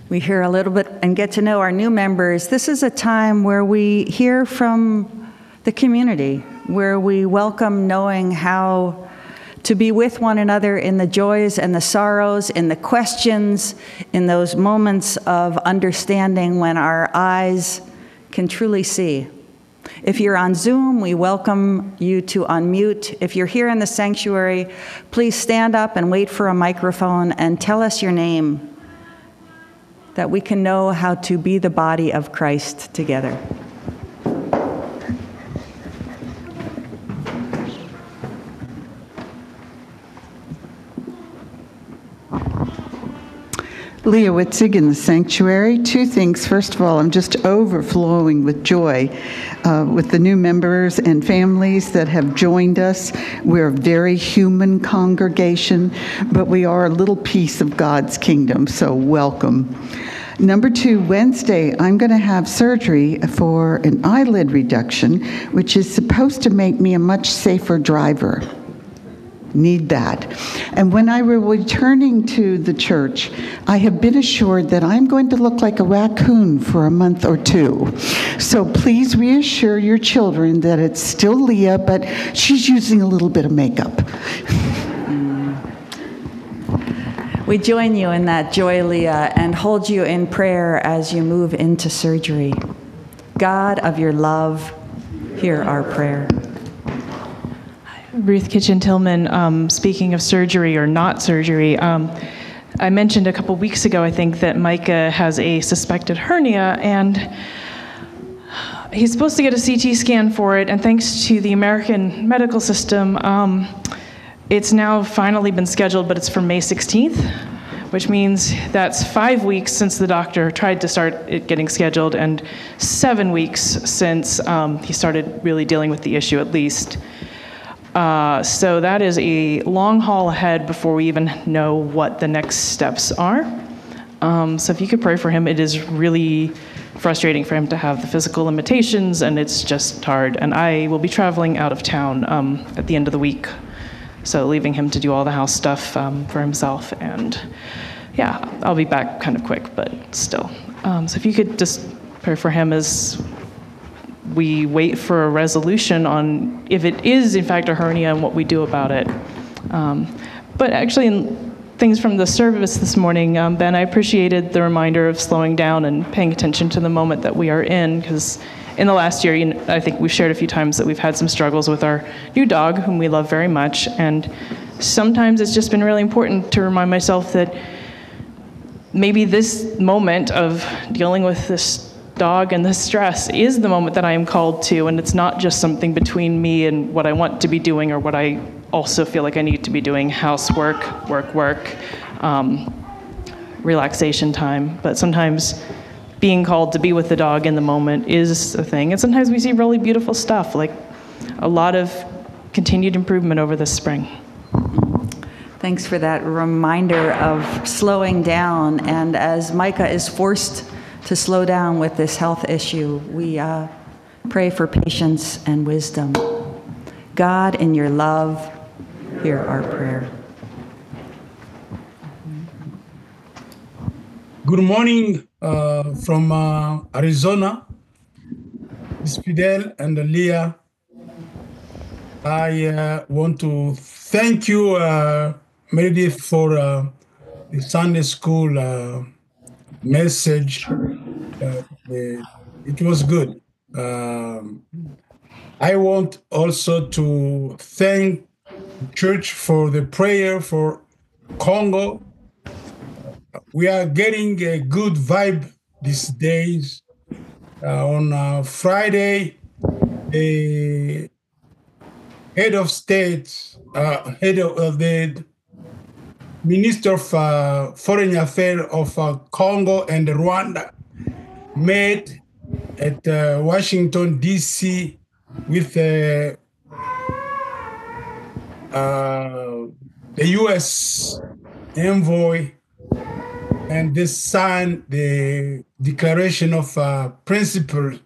we hear a little bit and get to know our new members, this is a time where we hear from the community, where we welcome knowing how to be with one another in the joys and the sorrows, in the questions, in those moments of understanding when our eyes can truly see. If you're on Zoom, we welcome you to unmute. If you're here in the sanctuary, please stand up and wait for a microphone and tell us your name, that we can know how to be the body of Christ together. Leah Witzig in the sanctuary. Two things. First of all, I'm just overflowing with joy with the new members and families that have joined us. We're a very human congregation, but we are a little piece of God's kingdom, so welcome. Number two, Wednesday, I'm going to have surgery for an eyelid reduction, which is supposed to make me a much safer driver. Need that. And when I were returning to the church, I have been assured that I'm going to look like a raccoon for a month or two. So please reassure your children that it's still Leah, but she's using a little bit of makeup. We join you in that joy, Leah, and hold you in prayer as you move into surgery. God of your love, hear our prayer. Ruth Kitchen-Tillman, speaking of surgery or not surgery, I mentioned a couple weeks ago, I think, that Micah has a suspected hernia, and he's supposed to get a CT scan for it, and thanks to the American medical system, it's now finally been scheduled, but it's for May 16th, which means that's 5 weeks since the doctor tried to start it getting scheduled, and 7 weeks since he started really dealing with the issue, at least. So that is a long haul ahead before we even know what the next steps are. So if you could pray for him, it is really frustrating for him to have the physical limitations, and it's just hard. And I will be traveling out of town at the end of the week, so leaving him to do all the house stuff for himself. And yeah, I'll be back kind of quick, but still. So if you could just pray for him as we wait for a resolution on if it is in fact a hernia and what we do about it. But actually, in things from the service this morning, Ben, I appreciated the reminder of slowing down and paying attention to the moment that we are in, because in the last year, I think we've shared a few times that we've had some struggles with our new dog, whom we love very much, and sometimes it's just been really important to remind myself that maybe this moment of dealing with this dog and the stress is the moment that I am called to, and it's not just something between me and what I want to be doing or what I also feel like I need to be doing, housework, work, relaxation time. But sometimes being called to be with the dog in the moment is a thing. And sometimes we see really beautiful stuff, like a lot of continued improvement over this spring. Thanks for that reminder of slowing down. And as Micah is forced to slow down with this health issue, we pray for patience and wisdom. God, in your love, hear our prayer. Good morning from Arizona. It's Fidel and Leah. I want to thank you, Meredith, for the Sunday school message. It was good. I want also to thank the church for the prayer for Congo. We are getting a good vibe these days. On Friday, the head of state, head of the Minister of Foreign Affairs of Congo and Rwanda met at Washington, D.C. with the U.S. envoy, and they signed the Declaration of Principles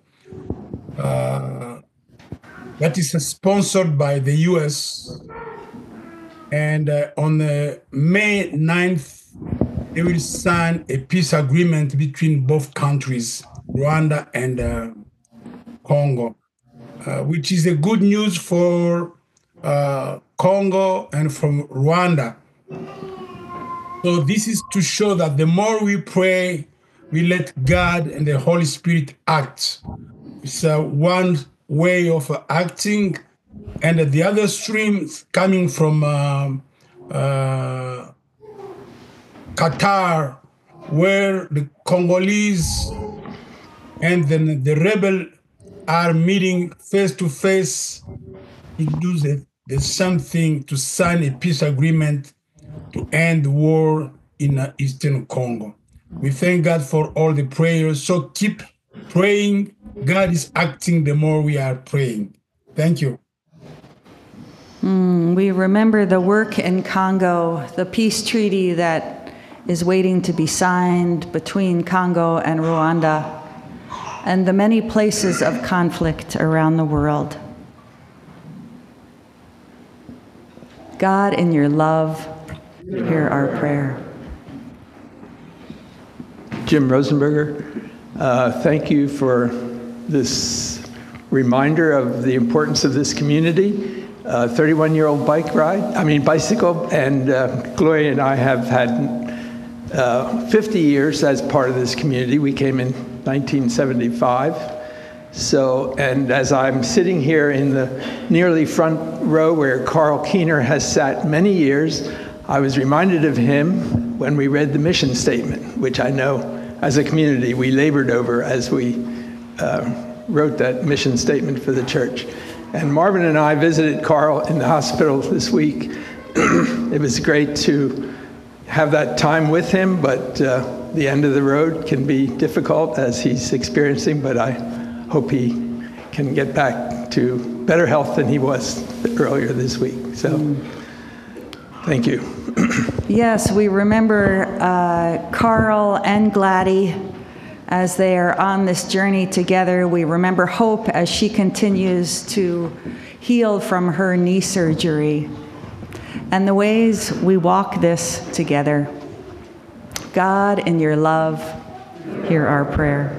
that is sponsored by the U.S. And on May 9th, they will sign a peace agreement between both countries, Rwanda and Congo, which is a good news for Congo and from Rwanda. So this is to show that the more we pray, we let God and the Holy Spirit act. It's one way of acting, and the other stream coming from Qatar, where the Congolese and then the rebel are meeting face to face. It does the same thing to sign a peace agreement to end the war in Eastern Congo. We thank God for all the prayers. So keep praying. God is acting the more we are praying. Thank you. We remember the work in Congo, the peace treaty that is waiting to be signed between Congo and Rwanda, and the many places of conflict around the world. God, in your love, hear our prayer. Jim Rosenberger, thank you for this reminder of the importance of this community. 31-year-old bicycle, and Gloria and I have had 50 years as part of this community. We came in 1975. So, and as I'm sitting here in the nearly front row where Carl Keener has sat many years, I was reminded of him when we read the mission statement, which I know as a community we labored over as we wrote that mission statement for the church. And Marvin and I visited Carl in the hospital this week. It was great to have that time with him, but the end of the road can be difficult as he's experiencing, but I hope he can get back to better health than he was earlier this week. So, thank you. Yes, we remember Carl and Gladys as they are on this journey together. We remember Hope as she continues to heal from her knee surgery, and the ways we walk this together. God, in your love, hear our prayer.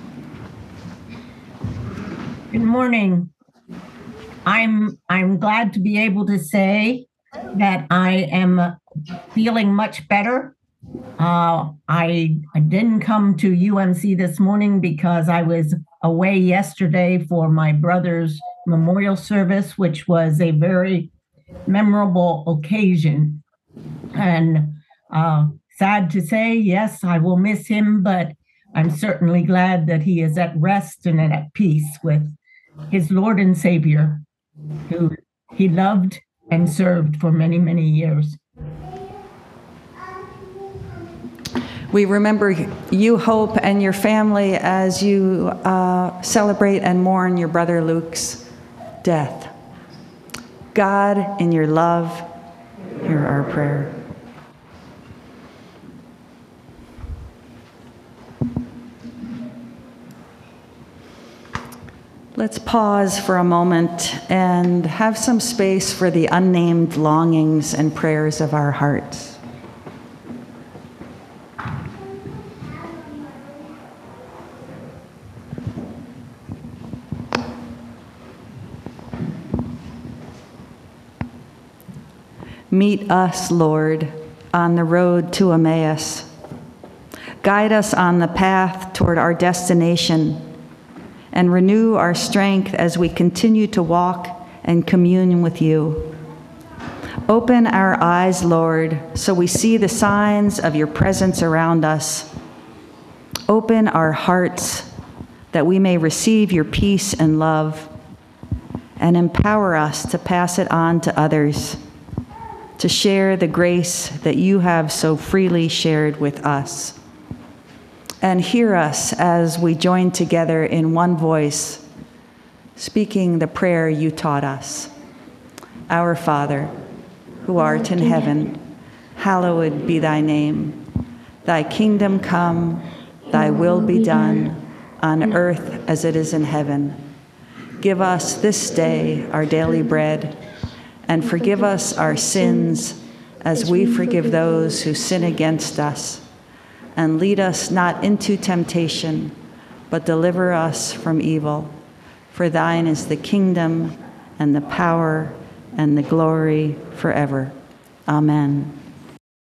Good morning. I'm glad to be able to say that I am feeling much better. I didn't come to UMC this morning because I was away yesterday for my brother's memorial service, which was a very memorable occasion. And sad to say, yes, I will miss him, but I'm certainly glad that he is at rest and at peace with his Lord and Savior, who he loved and served for many, many years. We remember you, Hope, and your family as you celebrate and mourn your brother Luke's death. God, in your love, hear our prayer. Let's pause for a moment and have some space for the unnamed longings and prayers of our hearts. Meet us, Lord, on the road to Emmaus. Guide us on the path toward our destination, and renew our strength as we continue to walk and commune with you. Open our eyes, Lord, so we see the signs of your presence around us. Open our hearts that we may receive your peace and love, and empower us to pass it on to others, to share the grace that you have so freely shared with us. And hear us as we join together in one voice, speaking the prayer you taught us. Our Father, who art in heaven, hallowed be thy name. Thy kingdom come, thy will be done, on earth as it is in heaven. Give us this day our daily bread, and forgive us our sins as we forgive those who sin against us. and lead us not into temptation, but deliver us from evil. For thine is the kingdom and the power and the glory forever. Amen.